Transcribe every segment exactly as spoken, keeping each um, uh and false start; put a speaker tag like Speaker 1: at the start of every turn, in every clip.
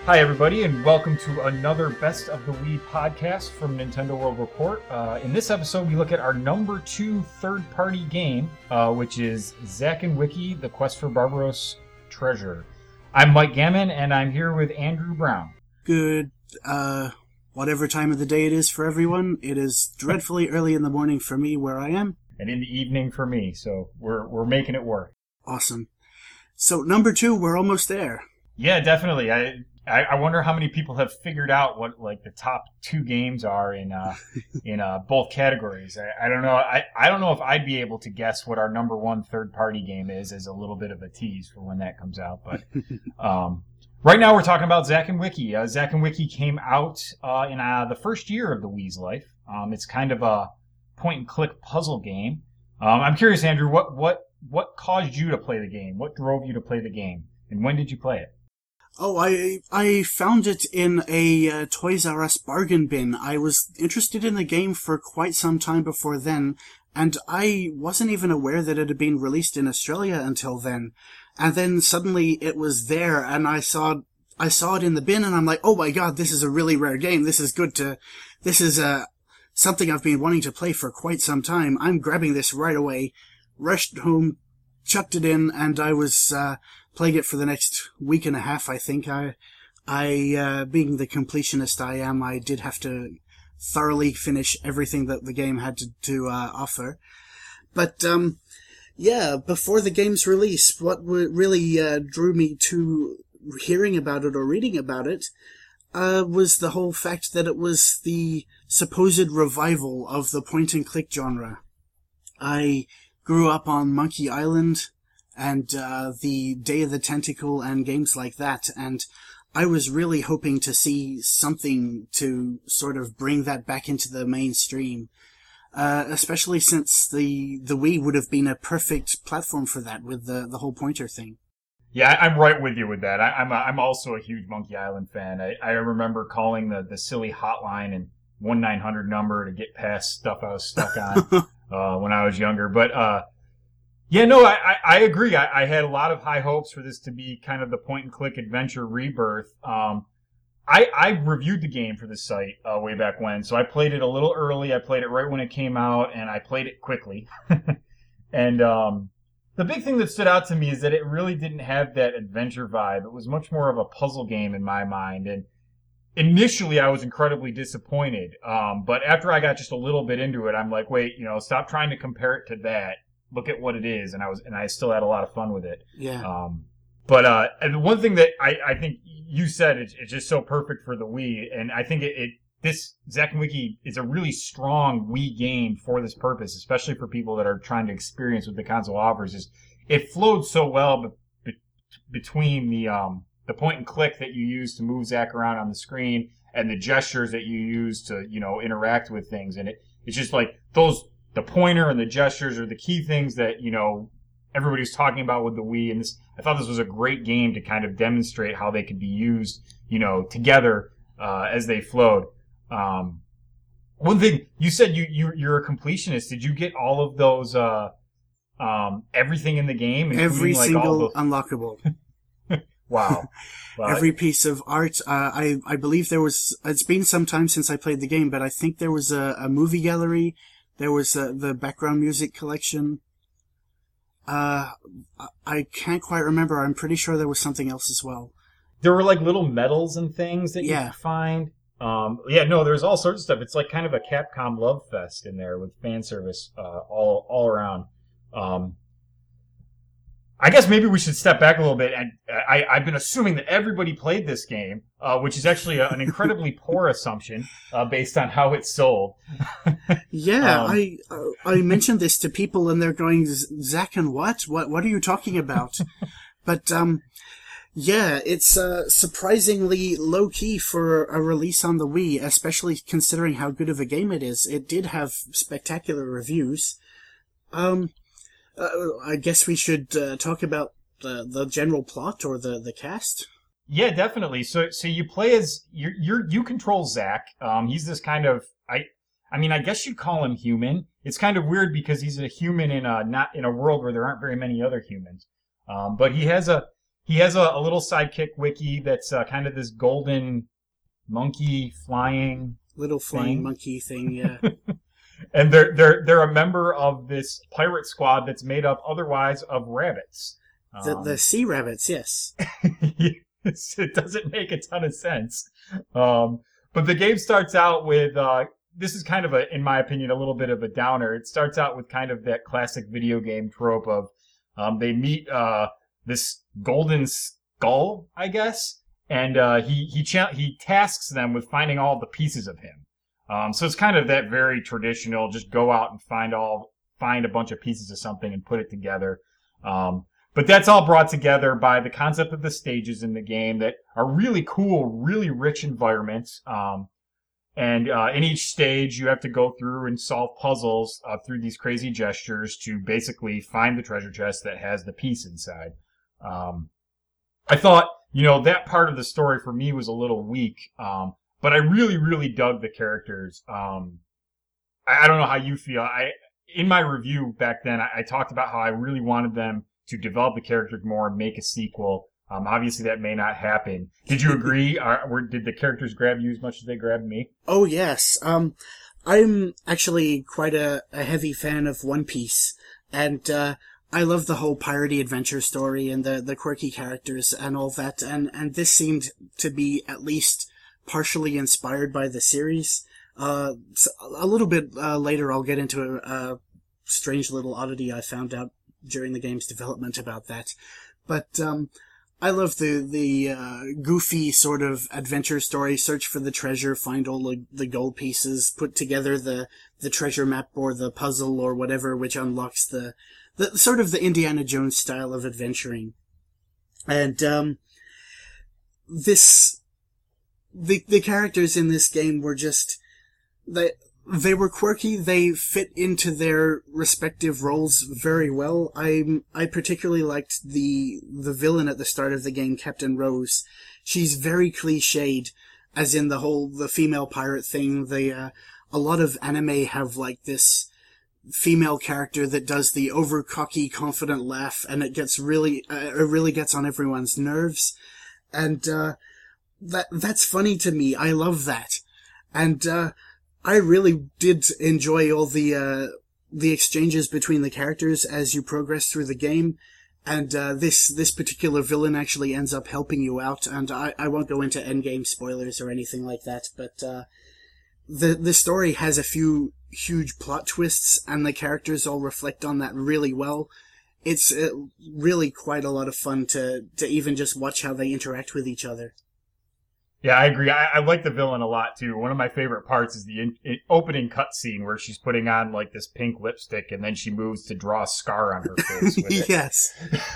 Speaker 1: Hi, everybody, and welcome to another Best of the Wii podcast from Nintendo World Report. Uh, in this episode, we look at our number two third-party game, uh, which is Zack and Wiki: The Quest for Barbaros Treasure. I'm Mike Gammon, and I'm here with Andrew Brown.
Speaker 2: Good, uh, whatever time of the day it is for everyone. It is dreadfully early in the morning for me where I am.
Speaker 1: And in the evening for me, so we're we're making it work.
Speaker 2: Awesome. So, number two, we're almost there.
Speaker 1: Yeah, definitely. I I, I wonder how many people have figured out what like the top two games are in uh, in uh, both categories. I, I don't know. I, I don't know if I'd be able to guess what our number one third party game is as a little bit of a tease for when that comes out. But um, right now we're talking about Zack and Wiki. Uh, Zack and Wiki came out uh, in uh, the first year of the Wii's life. Um, it's kind of a point and click puzzle game. Um, I'm curious, Andrew, what what what caused you to play the game? What drove you to play the game, and when did you play it?
Speaker 2: Oh, I I found it in a uh, Toys R Us bargain bin. I was interested in the game for quite some time before then, and I wasn't even aware that it had been released in Australia until then. And then suddenly it was there, and I saw I saw it in the bin, and I'm like, oh my god, this is a really rare game. This is good to, this is uh, something I've been wanting to play for quite some time. I'm grabbing this right away, rushed home, chucked it in, and I was uh, playing it for the next week and a half, I think. I, I uh, being the completionist I am, I did have to thoroughly finish everything that the game had to, to uh, offer. But, um, yeah, before the game's release, what w- really uh, drew me to hearing about it or reading about it uh, was the whole fact that it was the supposed revival of the point-and-click genre. I grew up on Monkey Island and uh, the Day of the Tentacle and games like that, and I was really hoping to see something to sort of bring that back into the mainstream, uh, especially since the the Wii would have been a perfect platform for that with the, the whole pointer thing.
Speaker 1: Yeah, I'm right with you with that. I, I'm a, I'm also a huge Monkey Island fan. I, I remember calling the, the silly hotline and one nine hundred number to get past stuff I was stuck on uh, when I was younger. But uh, yeah, no, I, I, I agree. I, I had a lot of high hopes for this to be kind of the point-and-click adventure rebirth. Um, I, I reviewed the game for the site uh, way back when, so I played it a little early. I played it right when it came out, and I played it quickly. and um, the big thing that stood out to me is that it really didn't have that adventure vibe. It was much more of a puzzle game in my mind, and initially I was incredibly disappointed. Um, but after I got just a little bit into it, I'm like, wait, you know, stop trying to compare it to that. Look at what it is, and I was, and I still had a lot of fun with it.
Speaker 2: Yeah.
Speaker 1: Um, but uh, and one thing that I, I think you said it's, it's just so perfect for the Wii, and I think it, it this Zack and Wiki is a really strong Wii game for this purpose, especially for people that are trying to experience what the console offers. Is it flowed so well be, be, between the um the point and click that you use to move Zack around on the screen and the gestures that you use to you know interact with things, and it it's just like those. The pointer and the gestures are the key things that, you know, everybody's talking about with the Wii. And this, I thought this was a great game to kind of demonstrate how they could be used, you know, together uh, as they flowed. Um, one thing, you said you, you, you're a completionist. Did you get all of those, uh, um, everything in the game?
Speaker 2: Every
Speaker 1: like
Speaker 2: single
Speaker 1: all the...
Speaker 2: unlockable.
Speaker 1: Wow. Well,
Speaker 2: Every piece of art. Uh, I, I believe there was, it's been some time since I played the game, but I think there was a, a movie gallery. There was uh, the background music collection. Uh, I can't quite remember. I'm pretty sure there was something else as well.
Speaker 1: There were like little medals and things that
Speaker 2: yeah.
Speaker 1: you could find. Um, yeah, no, there's all sorts of stuff. It's like kind of a Capcom love fest in there with fan service uh, all all around. Um, I guess maybe we should step back a little bit. And I, I've been assuming that everybody played this game, uh, which is actually a, an incredibly poor assumption uh, based on how it's sold.
Speaker 2: yeah,
Speaker 1: um,
Speaker 2: I uh, I mentioned this to people, and they're going, "Zack and what? What what are you talking about?" But um, yeah, it's uh, surprisingly low key for a release on the Wii, especially considering how good of a game it is. It did have spectacular reviews. Um. Uh, I guess we should uh, talk about the the general plot or the, the cast.
Speaker 1: Yeah, definitely. So so you play as you you you control Zack. Um, he's this kind of I I mean I guess you'd call him human. It's kind of weird because he's a human in a not in a world where there aren't very many other humans. Um, but he has a he has a, a little sidekick Wiki that's uh, kind of this golden monkey flying
Speaker 2: little flying
Speaker 1: thing.
Speaker 2: monkey thing, yeah.
Speaker 1: And they're they're they're a member of this pirate squad that's made up otherwise of rabbits.
Speaker 2: The
Speaker 1: Um,
Speaker 2: the sea rabbits, yes.
Speaker 1: yes, it doesn't make a ton of sense. Um, but the game starts out with uh, this is kind of a, in my opinion, a little bit of a downer. It starts out with kind of that classic video game trope of um, they meet uh, this golden skull, I guess, and uh, he he cha- he tasks them with finding all the pieces of him. Um, so it's kind of that very traditional, just go out and find all, find a bunch of pieces of something and put it together. Um, but that's all brought together by the concept of the stages in the game that are really cool, really rich environments. Um, and, uh, in each stage, you have to go through and solve puzzles, uh, through these crazy gestures to basically find the treasure chest that has the piece inside. Um, I thought, you know, that part of the story for me was a little weak. Um, But I really, really dug the characters. Um, I, I don't know how you feel. I, in my review back then, I, I talked about how I really wanted them to develop the characters more and make a sequel. Um, obviously that may not happen. Did you agree? Or, or did the characters grab you as much as they grabbed me?
Speaker 2: Oh, yes. Um, I'm actually quite a, a heavy fan of One Piece. And, uh, I love the whole piratey adventure story and the, the quirky characters and all that. And, and this seemed to be at least partially inspired by the series. Uh, a little bit uh, later, I'll get into a, a strange little oddity I found out during the game's development about that. But um, I love the the uh, goofy sort of adventure story. Search for the treasure, find all the, the gold pieces, put together the, the treasure map or the puzzle or whatever, which unlocks the, the sort of the Indiana Jones style of adventuring. And um, this... The the characters in this game were just, they, they were quirky, they fit into their respective roles very well. I I particularly liked the the villain at the start of the game, Captain Rose. She's very cliched, as in the whole, the female pirate thing. They, uh, a lot of anime have like this female character that does the over cocky, confident laugh, and it gets really, uh, it really gets on everyone's nerves. And, uh, That that's funny to me. I love that, and uh, I really did enjoy all the uh, the exchanges between the characters as you progress through the game. And uh, this this particular villain actually ends up helping you out. And I, I won't go into endgame spoilers or anything like that. But uh, the the story has a few huge plot twists, and the characters all reflect on that really well. It's uh, really quite a lot of fun to to even just watch how they interact with each other.
Speaker 1: Yeah, I agree. I, I like the villain a lot too. One of my favorite parts is the in, in opening cutscene where she's putting on like this pink lipstick and then she moves to draw a scar on her face with it.
Speaker 2: Yes.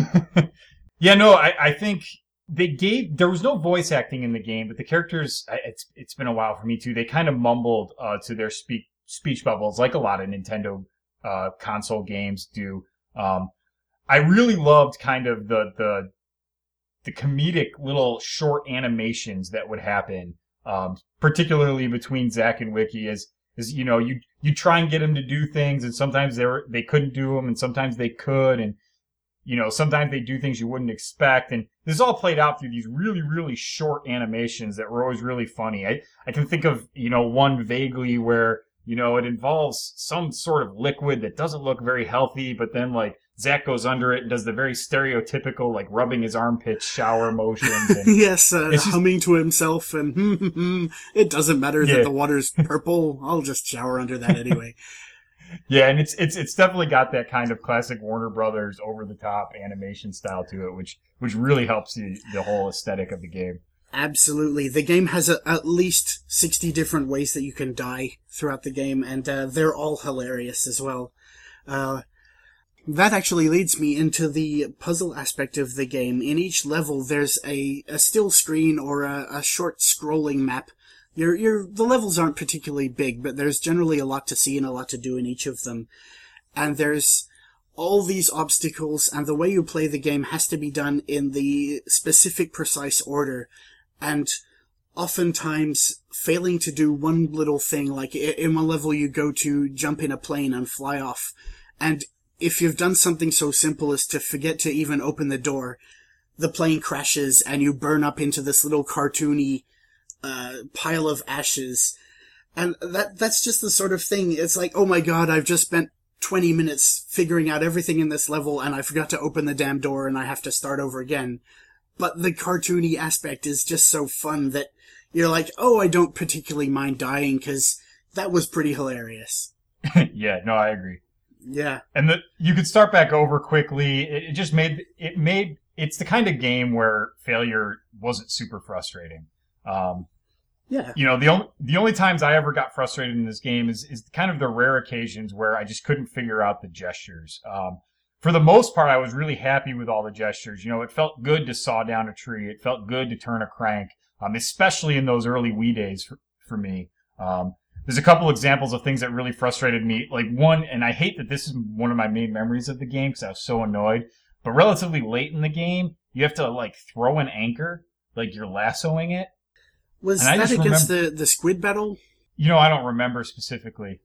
Speaker 1: Yeah, no, I, I think they gave, there was no voice acting in the game, but the characters, it's it's been a while for me too. They kind of mumbled uh, to their speak, speech bubbles like a lot of Nintendo uh, console games do. Um, I really loved kind of the, the, the comedic little short animations that would happen, um, particularly between Zack and Wiki, as, as, you know, you, you try and get them to do things, and sometimes they were, they couldn't do them, and sometimes they could, and, you know, sometimes they do things you wouldn't expect, and this all played out through these really, really short animations that were always really funny. I, I can think of, you know, one vaguely where, you know, it involves some sort of liquid that doesn't look very healthy, but then, like, Zack goes under it and does the very stereotypical, like, rubbing his armpits shower motions. And
Speaker 2: yes, uh,
Speaker 1: just,
Speaker 2: humming to himself, and it doesn't matter
Speaker 1: yeah.
Speaker 2: that the water's purple. I'll just shower under that anyway.
Speaker 1: Yeah, and it's it's it's definitely got that kind of classic Warner Brothers over-the-top animation style to it, which which really helps the, the whole aesthetic of the game.
Speaker 2: Absolutely. The game has a, at least sixty different ways that you can die throughout the game, and uh, they're all hilarious as well. Uh, that actually leads me into the puzzle aspect of the game. In each level, there's a, a still screen or a, a short scrolling map. Your, your, the levels aren't particularly big, but there's generally a lot to see and a lot to do in each of them. And there's all these obstacles, and the way you play the game has to be done in the specific, precise order. And oftentimes, failing to do one little thing, like in one level you go to jump in a plane and fly off, and if you've done something so simple as to forget to even open the door, the plane crashes and you burn up into this little cartoony uh, pile of ashes. And that that's just the sort of thing. It's like, oh my god, I've just spent twenty minutes figuring out everything in this level and I forgot to open the damn door and I have to start over again. But the cartoony aspect is just so fun that you're like, oh, I don't particularly mind dying because that was pretty hilarious.
Speaker 1: Yeah, no, I agree.
Speaker 2: Yeah.
Speaker 1: And the, you could start back over quickly. It, it just made, it made, it's the kind of game where failure wasn't super frustrating. Um,
Speaker 2: Yeah.
Speaker 1: You know, the only the only times I ever got frustrated in this game is is kind of the rare occasions where I just couldn't figure out the gestures. Um, for the most part, I was really happy with all the gestures. You know, it felt good to saw down a tree. It felt good to turn a crank, um, especially in those early Wii days for, for me. Um, there's a couple examples of things that really frustrated me. Like one, and I hate that this is one of my main memories of the game because I was so annoyed, but relatively late in the game, you have to like throw an anchor, like you're lassoing it.
Speaker 2: Was that against remember, the, the squid battle?
Speaker 1: You know, I don't remember specifically.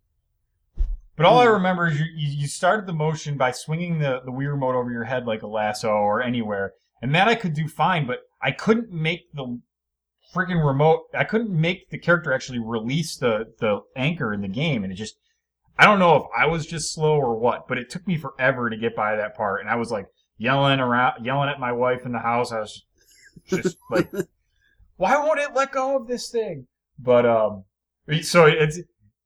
Speaker 1: But all mm. I remember is you, you started the motion by swinging the, the Wii remote over your head like a lasso or anywhere. And that I could do fine, but I couldn't make the freaking remote, I couldn't make the character actually release the, the anchor in the game. And it just, I don't know if I was just slow or what, but it took me forever to get by that part. And I was like yelling around, yelling at my wife in the house. I was just like... Why won't it let go of this thing? But, um, so it's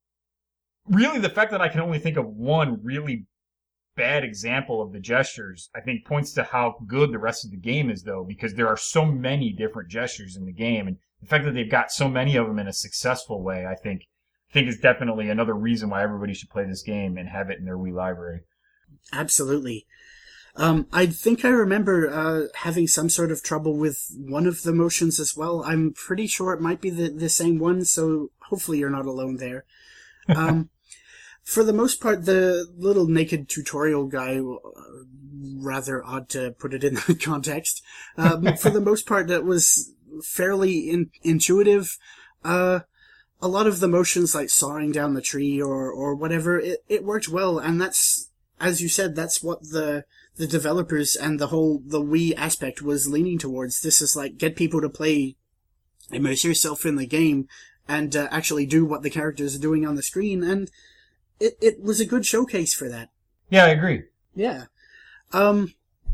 Speaker 1: really the fact that I can only think of one really bad example of the gestures, I think points to how good the rest of the game is, though, because there are so many different gestures in the game. And the fact that they've got so many of them in a successful way, I think, I think is definitely another reason why everybody should play this game and have it in their Wii library.
Speaker 2: Absolutely. Um, I think I remember uh, having some sort of trouble with one of the motions as well. I'm pretty sure it might be the, the same one, so hopefully you're not alone there. Um, for the most part, the little naked tutorial guy, uh, rather odd to put it in that context, um, for the most part, that was fairly in, intuitive. Uh, a lot of the motions, like sawing down the tree or, or whatever, it, it worked well, and that's, as you said, that's what the... the developers and the whole, the Wii aspect was leaning towards. This is like, get people to play, immerse yourself in the game, and uh, actually do what the characters are doing on the screen, and it, it was a good showcase for that.
Speaker 1: Yeah, I agree.
Speaker 2: Yeah. Um,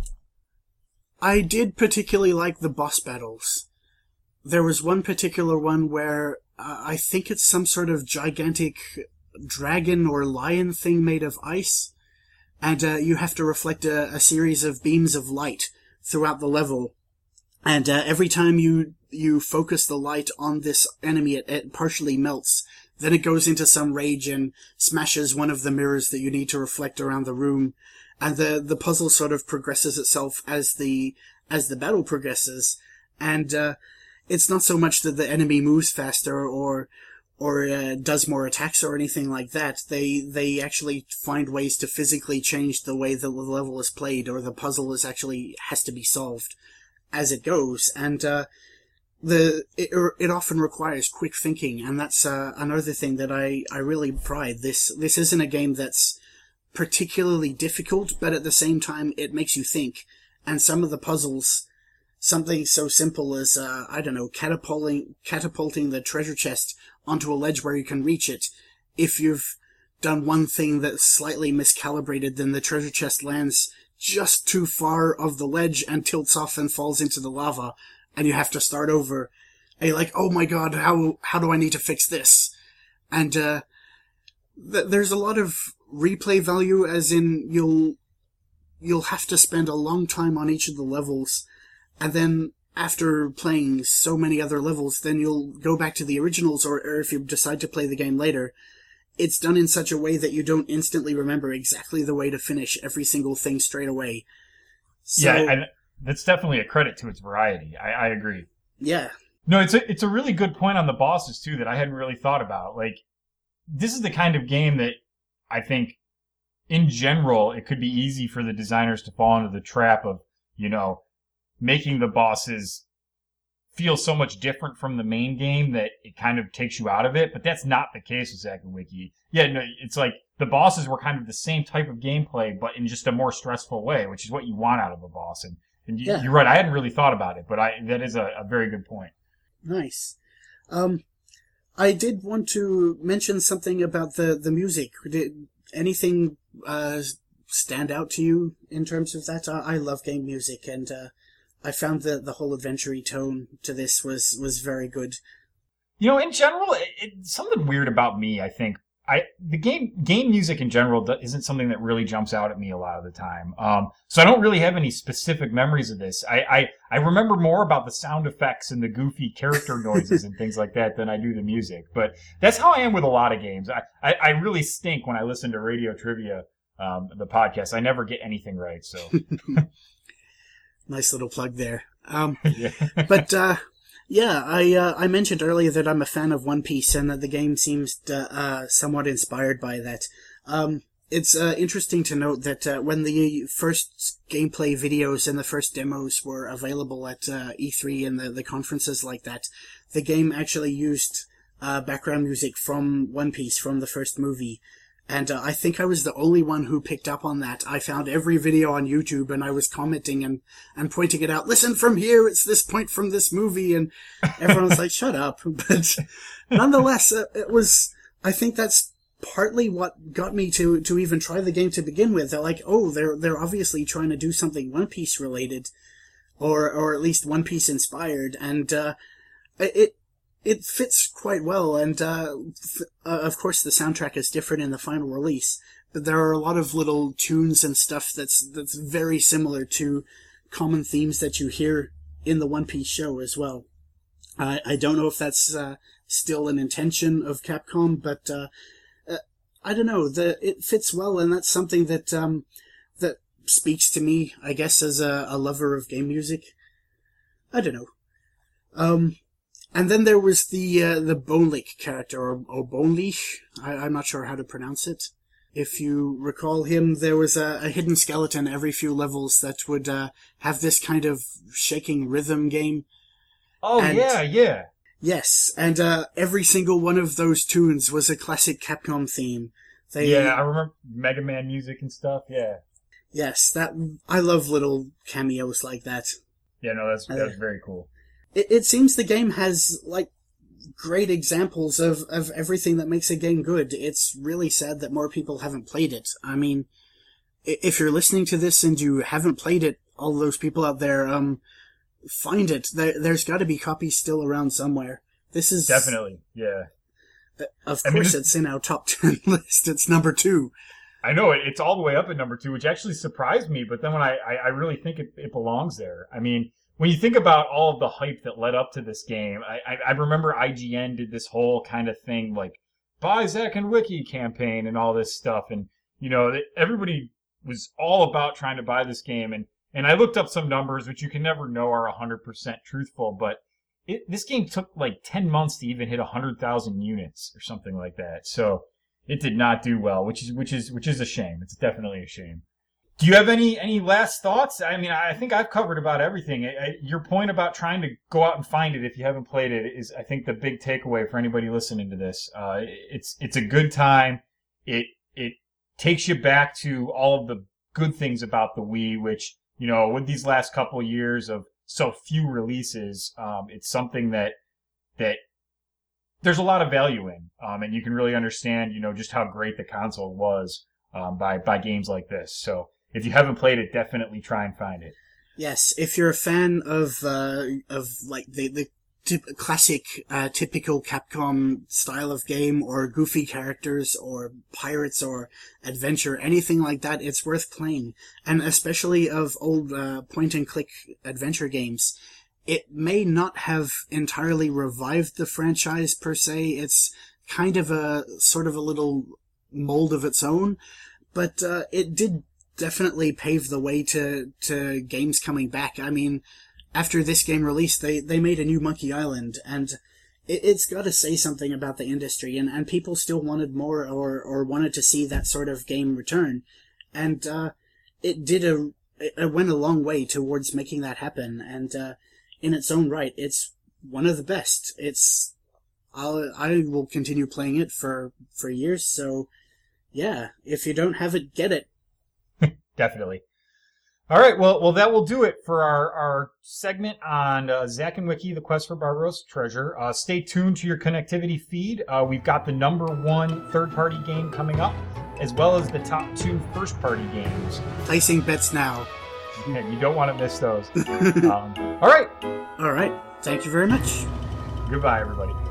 Speaker 2: I did particularly like the boss battles. There was one particular one where uh, I think it's some sort of gigantic dragon or lion thing made of ice. And uh, you have to reflect a, a series of beams of light throughout the level. And uh, every time you you focus the light on this enemy, it, it partially melts. Then it goes into some rage and smashes one of the mirrors that you need to reflect around the room. And the the puzzle sort of progresses itself as the as the battle progresses. And uh, it's not so much that the enemy moves faster or... or uh, does more attacks or anything like that. They they actually find ways to physically change the way the level is played, or the puzzle is actually has to be solved as it goes. And uh, the it, it often requires quick thinking, and that's uh, another thing that I, I really pride. This this isn't a game that's particularly difficult, but at the same time it makes you think. And some of the puzzles, something so simple as uh, I don't know, catapulting catapulting the treasure chest onto a ledge where you can reach it. If you've done one thing that's slightly miscalibrated, then the treasure chest lands just too far of the ledge and tilts off and falls into the lava, and you have to start over. And you're like, oh my god, how how do I need to fix this? And uh, th- there's a lot of replay value, as in you'll you'll have to spend a long time on each of the levels, and then after playing so many other levels, then you'll go back to the originals, or, or if you decide to play the game later, it's done in such a way that you don't instantly remember exactly the way to finish every single thing straight away. So,
Speaker 1: yeah, I, that's definitely a credit to its variety. I, I agree.
Speaker 2: Yeah.
Speaker 1: No, it's a, it's a really good point on the bosses, too, that I hadn't really thought about. Like, this is the kind of game that I think, in general, it could be easy for the designers to fall into the trap of, you know, making the bosses feel so much different from the main game that it kind of takes you out of it. But that's not the case with Zakawiki. Yeah, no, it's like the bosses were kind of the same type of gameplay, but in just a more stressful way, which is what you want out of a boss. And And you,
Speaker 2: Yeah.
Speaker 1: you're right. I hadn't really thought about it, but I that is a, a very good point.
Speaker 2: Nice. Um, I did want to mention something about the, the music. Did anything uh, stand out to you in terms of that? I, I love game music, and uh, I found the, the whole adventure-y tone to this was, was very good.
Speaker 1: You know, in general, it, it's something weird about me, I think. I the game game music in general isn't something that really jumps out at me a lot of the time. Um, so I don't really have any specific memories of this. I, I, I remember more about the sound effects and the goofy character noises and things like that than I do the music. But that's how I am with a lot of games. I, I, I really stink when I listen to Radio Trivia, um, the podcast. I never get anything right. So
Speaker 2: nice little plug there. Um,
Speaker 1: yeah.
Speaker 2: but uh, yeah, I uh, I mentioned earlier that I'm a fan of One Piece and that the game seems to, uh, somewhat inspired by that. Um, it's uh, interesting to note that uh, when the first gameplay videos and the first demos were available at uh, E three and the, the conferences like that, the game actually used uh, background music from One Piece, from the first movie. And uh, I think I was the only one who picked up on that. I found every video on YouTube and I was commenting and, and pointing it out. Listen from here, it's this point from this movie. And everyone was like, shut up. But nonetheless, uh, it was, I think that's partly what got me to, to even try the game to begin with. They're like, oh, they're, they're obviously trying to do something One Piece related or, or at least One Piece inspired. And, uh, it, It fits quite well, and uh, f- uh, of course the soundtrack is different in the final release, but there are a lot of little tunes and stuff that's that's very similar to common themes that you hear in the One Piece show as well. I, I don't know if that's uh, still an intention of Capcom, but uh, uh, I don't know. The it fits well, and that's something that um, that speaks to me, I guess, as a, a lover of game music. I don't know. Um. And then there was the uh, the Bonelish character, or, or Bonelish. I, I'm not sure how to pronounce it. If you recall him, there was a, a hidden skeleton every few levels that would uh, have this kind of shaking rhythm game.
Speaker 1: Oh,
Speaker 2: and,
Speaker 1: yeah, yeah.
Speaker 2: Yes, and uh, every single one of those tunes was a classic Capcom theme. They,
Speaker 1: yeah, I remember Mega Man music and stuff, yeah.
Speaker 2: Yes, that I love little cameos like that.
Speaker 1: Yeah, no, that's,
Speaker 2: uh,
Speaker 1: that's very cool.
Speaker 2: It, it seems the game has, like, great examples of, of everything that makes a game good. It's really sad that more people haven't played it. I mean, if you're listening to this and you haven't played it, all those people out there, um, find it. There, there's got to be copies still around somewhere. This is...
Speaker 1: Definitely, yeah.
Speaker 2: Uh, of
Speaker 1: I
Speaker 2: course
Speaker 1: mean,
Speaker 2: it's in our top ten list. It's number two.
Speaker 1: I know, it, it's all the way up at number two, which actually surprised me, but then when I, I, I really think it, it belongs there. I mean... When you think about all of the hype that led up to this game, I, I, I remember I G N did this whole kind of thing, like, buy Zack and Wiki campaign and all this stuff. And, you know, everybody was all about trying to buy this game. And, and I looked up some numbers, which you can never know are one hundred percent truthful, but it, this game took like ten months to even hit one hundred thousand units or something like that. So it did not do well, which is, which is, which is a shame. It's definitely a shame. Do you have any, any last thoughts? I mean, I think I've covered about everything. I, I, your point about trying to go out and find it if you haven't played it is, I think, the big takeaway for anybody listening to this. Uh, it's it's a good time. It it takes you back to all of the good things about the Wii, which, you know, with these last couple of years of so few releases, um, it's something that that there's a lot of value in, um, and you can really understand, you know, just how great the console was um, by by games like this. So. If you haven't played it, definitely try and find it.
Speaker 2: Yes, if you're a fan of uh, of like the the tip- classic, uh, typical Capcom style of game, or goofy characters, or pirates, or adventure, anything like that, it's worth playing. And especially of old uh, point-and-click adventure games. It may not have entirely revived the franchise per se. It's kind of a sort of a little mold of its own, but uh, it did definitely paved the way to, to games coming back. I mean, after this game released, they, they made a new Monkey Island, and it, it's got to say something about the industry, and, and people still wanted more, or, or wanted to see that sort of game return. And, uh, it did a, it went a long way towards making that happen, and, uh, in its own right, it's one of the best. It's, I'll, I will continue playing it for, for years, so, yeah, if you don't have it, get it.
Speaker 1: Definitely. All right, well, well, that will do it for our, our segment on uh, Zack and Wiki, The Quest for Barbarossa Treasure. Uh, stay tuned to your connectivity feed. Uh, we've got the number one third-party game coming up, as well as the top two first-party games.
Speaker 2: Placing bets now.
Speaker 1: Yeah, you don't want to miss those. um, all right.
Speaker 2: All right. Thank you very much.
Speaker 1: Goodbye, everybody.